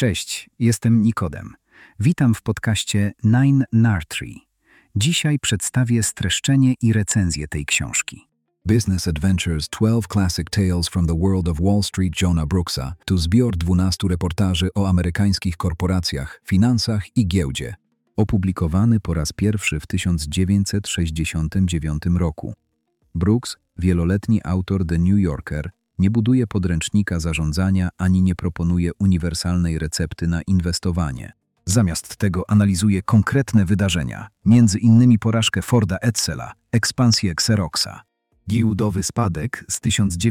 Cześć, jestem Nikodem. Witam w podcaście Nine Nartree. Dzisiaj przedstawię streszczenie i recenzję tej książki. Business Adventures 12 Classic Tales from the World of Wall Street Johna Brooksa to zbiór 12 reportaży o amerykańskich korporacjach, finansach i giełdzie. Opublikowany po raz pierwszy w 1969 roku. Brooks, wieloletni autor The New Yorker, nie buduje podręcznika zarządzania ani nie proponuje uniwersalnej recepty na inwestowanie. Zamiast tego analizuje konkretne wydarzenia, między innymi porażkę Forda Edsela, ekspansję Xeroxa, giełdowy spadek z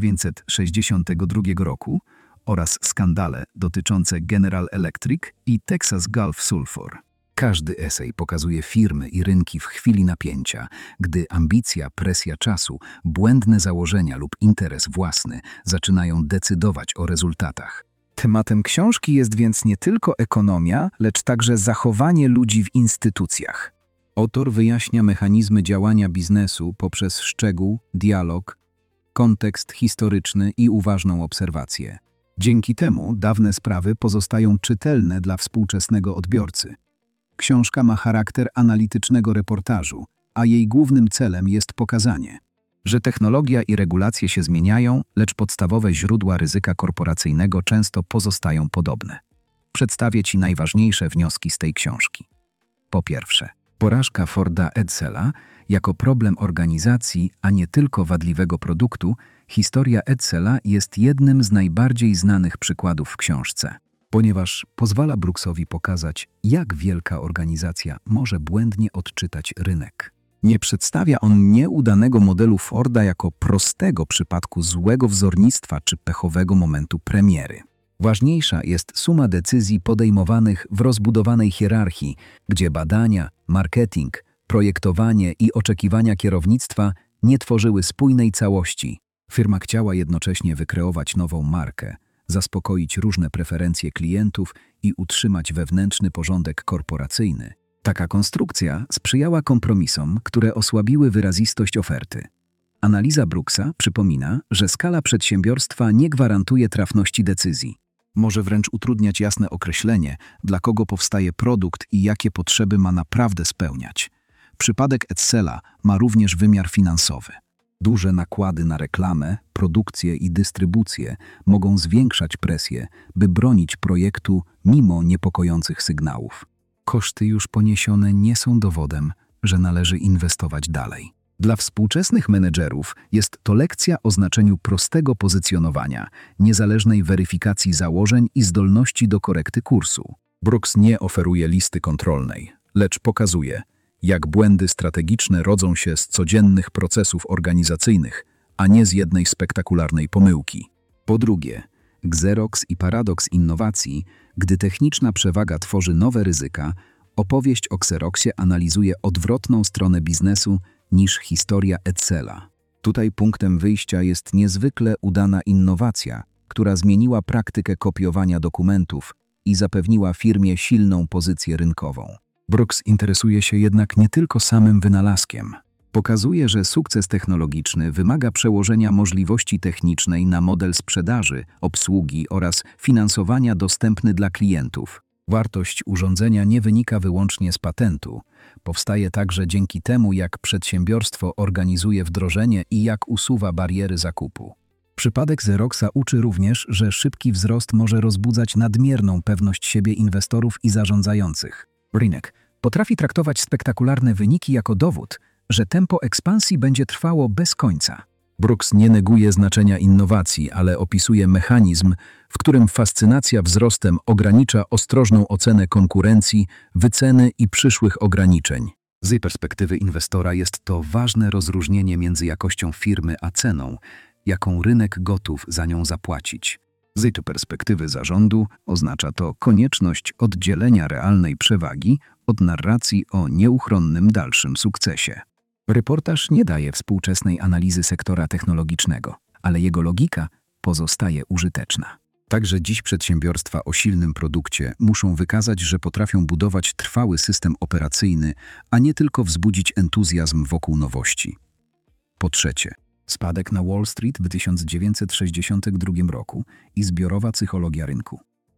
1962 roku oraz skandale dotyczące General Electric i Texas Gulf Sulphur. Każdy esej pokazuje firmy i rynki w chwili napięcia, gdy ambicja, presja czasu, błędne założenia lub interes własny zaczynają decydować o rezultatach. Tematem książki jest więc nie tylko ekonomia, lecz także zachowanie ludzi w instytucjach. Autor wyjaśnia mechanizmy działania biznesu poprzez szczegół, dialog, kontekst historyczny i uważną obserwację. Dzięki temu dawne sprawy pozostają czytelne dla współczesnego odbiorcy. Książka ma charakter analitycznego reportażu, a jej głównym celem jest pokazanie, że technologia i regulacje się zmieniają, lecz podstawowe źródła ryzyka korporacyjnego często pozostają podobne. Przedstawię Ci najważniejsze wnioski z tej książki. Po pierwsze, porażka Forda Edsela jako problem organizacji, a nie tylko wadliwego produktu, historia Edsela jest jednym z najbardziej znanych przykładów w książce, ponieważ pozwala Brooksowi pokazać, jak wielka organizacja może błędnie odczytać rynek. Nie przedstawia on nieudanego modelu Forda jako prostego przypadku złego wzornictwa czy pechowego momentu premiery. Ważniejsza jest suma decyzji podejmowanych w rozbudowanej hierarchii, gdzie badania, marketing, projektowanie i oczekiwania kierownictwa nie tworzyły spójnej całości. Firma chciała jednocześnie wykreować nową markę, zaspokoić różne preferencje klientów i utrzymać wewnętrzny porządek korporacyjny. Taka konstrukcja sprzyjała kompromisom, które osłabiły wyrazistość oferty. Analiza Brooksa przypomina, że skala przedsiębiorstwa nie gwarantuje trafności decyzji. Może wręcz utrudniać jasne określenie, dla kogo powstaje produkt i jakie potrzeby ma naprawdę spełniać. Przypadek Edsela ma również wymiar finansowy. Duże nakłady na reklamę, produkcję i dystrybucję mogą zwiększać presję, by bronić projektu mimo niepokojących sygnałów. Koszty już poniesione nie są dowodem, że należy inwestować dalej. Dla współczesnych menedżerów jest to lekcja o znaczeniu prostego pozycjonowania, niezależnej weryfikacji założeń i zdolności do korekty kursu. Brooks nie oferuje listy kontrolnej, lecz pokazuje, jak błędy strategiczne rodzą się z codziennych procesów organizacyjnych, a nie z jednej spektakularnej pomyłki. Po drugie, Xerox i paradoks innowacji, gdy techniczna przewaga tworzy nowe ryzyka, opowieść o Xeroxie analizuje odwrotną stronę biznesu niż historia Edsela. Tutaj punktem wyjścia jest niezwykle udana innowacja, która zmieniła praktykę kopiowania dokumentów i zapewniła firmie silną pozycję rynkową. Brooks interesuje się jednak nie tylko samym wynalazkiem. Pokazuje, że sukces technologiczny wymaga przełożenia możliwości technicznej na model sprzedaży, obsługi oraz finansowania dostępny dla klientów. Wartość urządzenia nie wynika wyłącznie z patentu. Powstaje także dzięki temu, jak przedsiębiorstwo organizuje wdrożenie i jak usuwa bariery zakupu. Przypadek Xeroxa uczy również, że szybki wzrost może rozbudzać nadmierną pewność siebie inwestorów i zarządzających. Rynek potrafi traktować spektakularne wyniki jako dowód, że tempo ekspansji będzie trwało bez końca. Brooks nie neguje znaczenia innowacji, ale opisuje mechanizm, w którym fascynacja wzrostem ogranicza ostrożną ocenę konkurencji, wyceny i przyszłych ograniczeń. Z jej perspektywy inwestora jest to ważne rozróżnienie między jakością firmy a ceną, jaką rynek gotów za nią zapłacić. Z jej perspektywy zarządu oznacza to konieczność oddzielenia realnej przewagi od narracji o nieuchronnym dalszym sukcesie. Reportaż nie daje współczesnej analizy sektora technologicznego, ale jego logika pozostaje użyteczna. Także dziś przedsiębiorstwa o silnym produkcie muszą wykazać, że potrafią budować trwały system operacyjny, a nie tylko wzbudzić entuzjazm wokół nowości. Po trzecie, spadek na Wall Street w 1962 roku i zbiorowa psychologia rynku.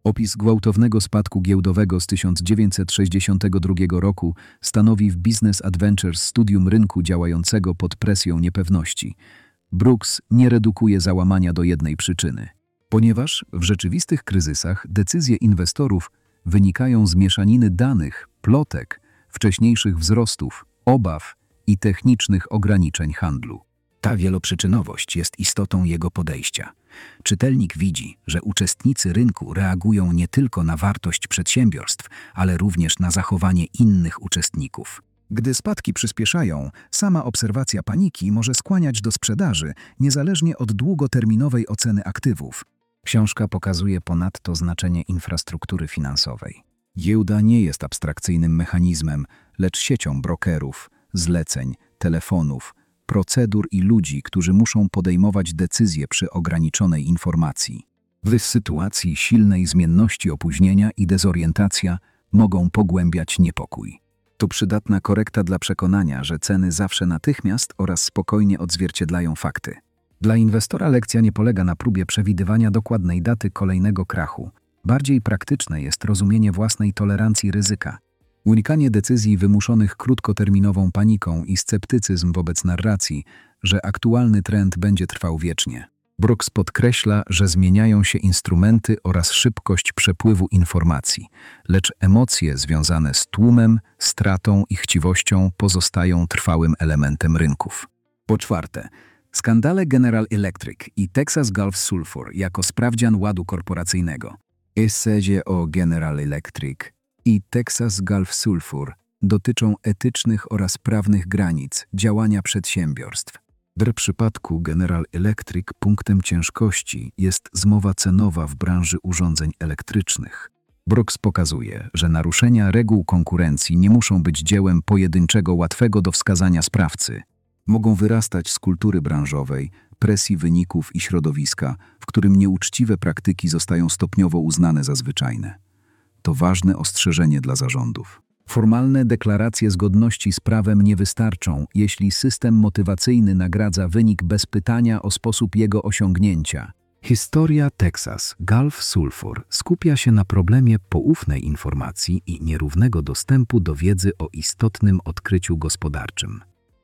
Opis gwałtownego spadku giełdowego z 1962 roku stanowi w Business Adventures studium rynku działającego pod presją niepewności. Brooks nie redukuje załamania do jednej przyczyny, ponieważ w rzeczywistych kryzysach decyzje inwestorów wynikają z mieszaniny danych, plotek, wcześniejszych wzrostów, obaw i technicznych ograniczeń handlu. Ta wieloprzyczynowość jest istotą jego podejścia. Czytelnik widzi, że uczestnicy rynku reagują nie tylko na wartość przedsiębiorstw, ale również na zachowanie innych uczestników. Gdy spadki przyspieszają, sama obserwacja paniki może skłaniać do sprzedaży, niezależnie od długoterminowej oceny aktywów. Książka pokazuje ponadto znaczenie infrastruktury finansowej. Giełda nie jest abstrakcyjnym mechanizmem, lecz siecią brokerów, zleceń, telefonów, procedur i ludzi, którzy muszą podejmować decyzje przy ograniczonej informacji. W sytuacji silnej zmienności opóźnienia i dezorientacja mogą pogłębiać niepokój. To przydatna korekta dla przekonania, że ceny zawsze natychmiast oraz spokojnie odzwierciedlają fakty. Dla inwestora lekcja nie polega na próbie przewidywania dokładnej daty kolejnego krachu. Bardziej praktyczne jest rozumienie własnej tolerancji ryzyka. Unikanie decyzji wymuszonych krótkoterminową paniką i sceptycyzm wobec narracji, że aktualny trend będzie trwał wiecznie. Brooks podkreśla, że zmieniają się instrumenty oraz szybkość przepływu informacji, lecz emocje związane z tłumem, stratą i chciwością pozostają trwałym elementem rynków. Po czwarte, skandale General Electric i Texas Gulf Sulphur jako sprawdzian ładu korporacyjnego. Eseje o General Electric i Texas Gulf Sulphur dotyczą etycznych oraz prawnych granic działania przedsiębiorstw. W przypadku General Electric punktem ciężkości jest zmowa cenowa w branży urządzeń elektrycznych. Brooks pokazuje, że naruszenia reguł konkurencji nie muszą być dziełem pojedynczego, łatwego do wskazania sprawcy. Mogą wyrastać z kultury branżowej, presji wyników i środowiska, w którym nieuczciwe praktyki zostają stopniowo uznane za zwyczajne. To ważne ostrzeżenie dla zarządów. Formalne deklaracje zgodności z prawem nie wystarczą, jeśli system motywacyjny nagradza wynik bez pytania o sposób jego osiągnięcia. Historia Texas Gulf Sulphur skupia się na problemie poufnej informacji i nierównego dostępu do wiedzy o istotnym odkryciu gospodarczym.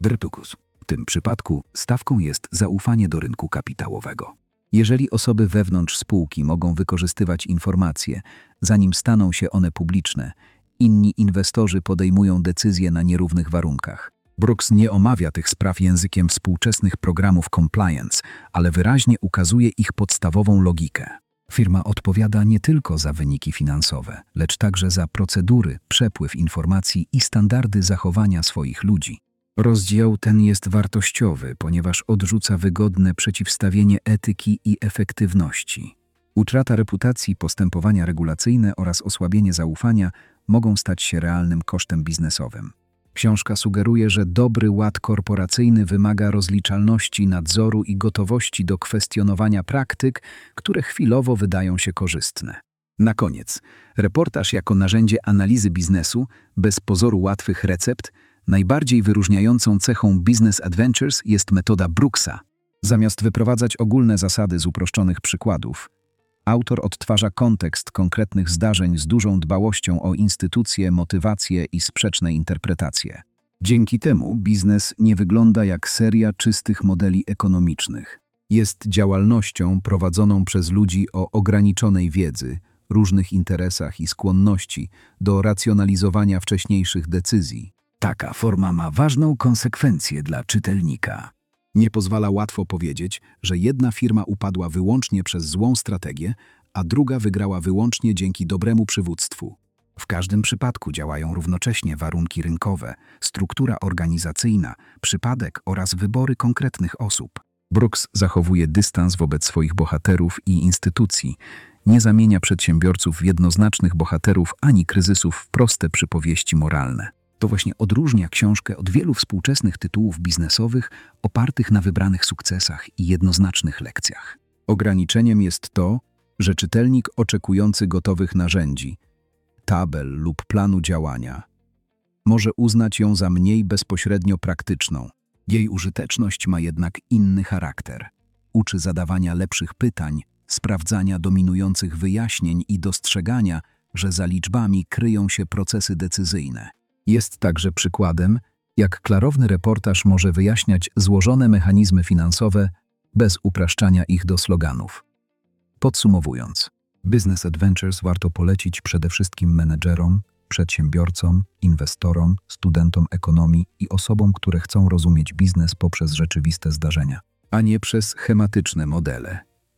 W tym przypadku stawką jest zaufanie do rynku kapitałowego. Jeżeli osoby wewnątrz spółki mogą wykorzystywać informacje, zanim staną się one publiczne, inni inwestorzy podejmują decyzje na nierównych warunkach. Brooks nie omawia tych spraw językiem współczesnych programów compliance, ale wyraźnie ukazuje ich podstawową logikę. Firma odpowiada nie tylko za wyniki finansowe, lecz także za procedury, przepływ informacji i standardy zachowania swoich ludzi. Rozdział ten jest wartościowy, ponieważ odrzuca wygodne przeciwstawienie etyki i efektywności. Utrata reputacji, postępowania regulacyjne oraz osłabienie zaufania mogą stać się realnym kosztem biznesowym. Książka sugeruje, że dobry ład korporacyjny wymaga rozliczalności, nadzoru i gotowości do kwestionowania praktyk, które chwilowo wydają się korzystne. Na koniec, reportaż jako narzędzie analizy biznesu, bez pozoru łatwych recept, najbardziej wyróżniającą cechą Business Adventures jest metoda Brooksa. Zamiast wyprowadzać ogólne zasady z uproszczonych przykładów, autor odtwarza kontekst konkretnych zdarzeń z dużą dbałością o instytucje, motywacje i sprzeczne interpretacje. Dzięki temu biznes nie wygląda jak seria czystych modeli ekonomicznych. Jest działalnością prowadzoną przez ludzi o ograniczonej wiedzy, różnych interesach i skłonności do racjonalizowania wcześniejszych decyzji. Taka forma ma ważną konsekwencję dla czytelnika. Nie pozwala łatwo powiedzieć, że jedna firma upadła wyłącznie przez złą strategię, a druga wygrała wyłącznie dzięki dobremu przywództwu. W każdym przypadku działają równocześnie warunki rynkowe, struktura organizacyjna, przypadek oraz wybory konkretnych osób. Brooks zachowuje dystans wobec swoich bohaterów i instytucji, nie zamienia przedsiębiorców w jednoznacznych bohaterów ani kryzysów w proste przypowieści moralne. To właśnie odróżnia książkę od wielu współczesnych tytułów biznesowych opartych na wybranych sukcesach i jednoznacznych lekcjach. Ograniczeniem jest to, że czytelnik oczekujący gotowych narzędzi, tabel lub planu działania może uznać ją za mniej bezpośrednio praktyczną. Jej użyteczność ma jednak inny charakter. Uczy zadawania lepszych pytań, sprawdzania dominujących wyjaśnień i dostrzegania, że za liczbami kryją się procesy decyzyjne. Jest także przykładem, jak klarowny reportaż może wyjaśniać złożone mechanizmy finansowe bez upraszczania ich do sloganów. Podsumowując, Business Adventures warto polecić przede wszystkim menedżerom, przedsiębiorcom, inwestorom, studentom ekonomii i osobom, które chcą rozumieć biznes poprzez rzeczywiste zdarzenia, a nie przez schematyczne modele.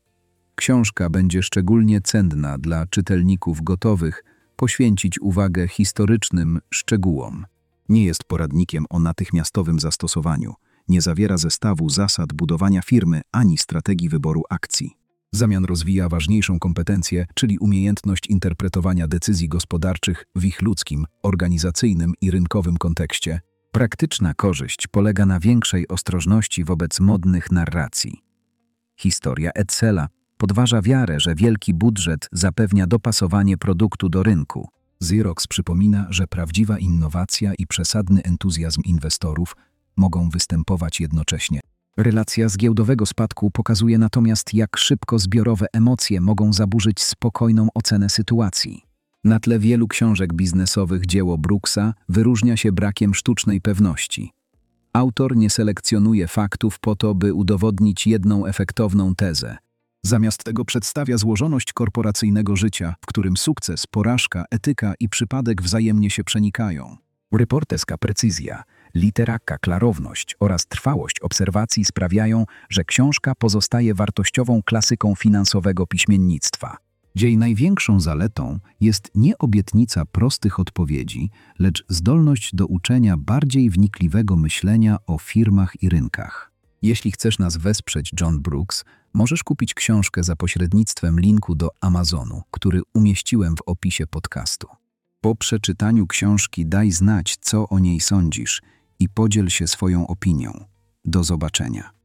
Książka będzie szczególnie cenna dla czytelników gotowych poświęcić uwagę historycznym szczegółom. Nie jest poradnikiem o natychmiastowym zastosowaniu, nie zawiera zestawu zasad budowania firmy ani strategii wyboru akcji. W zamian rozwija ważniejszą kompetencję, czyli umiejętność interpretowania decyzji gospodarczych w ich ludzkim, organizacyjnym i rynkowym kontekście. Praktyczna korzyść polega na większej ostrożności wobec modnych narracji. Historia Edsela podważa wiarę, że wielki budżet zapewnia dopasowanie produktu do rynku. Xerox przypomina, że prawdziwa innowacja i przesadny entuzjazm inwestorów mogą występować jednocześnie. Relacja z giełdowego spadku pokazuje natomiast, jak szybko zbiorowe emocje mogą zaburzyć spokojną ocenę sytuacji. Na tle wielu książek biznesowych dzieło Brooksa wyróżnia się brakiem sztucznej pewności. Autor nie selekcjonuje faktów po to, by udowodnić jedną efektowną tezę. Zamiast tego przedstawia złożoność korporacyjnego życia, w którym sukces, porażka, etyka i przypadek wzajemnie się przenikają. Reporterska precyzja, literacka klarowność oraz trwałość obserwacji sprawiają, że książka pozostaje wartościową klasyką finansowego piśmiennictwa. Jej największą zaletą jest nie obietnica prostych odpowiedzi, lecz zdolność do uczenia bardziej wnikliwego myślenia o firmach i rynkach. Jeśli chcesz nas wesprzeć, John Brooks, możesz kupić książkę za pośrednictwem linku do Amazonu, który umieściłem w opisie podcastu. Po przeczytaniu książki daj znać, co o niej sądzisz i podziel się swoją opinią. Do zobaczenia.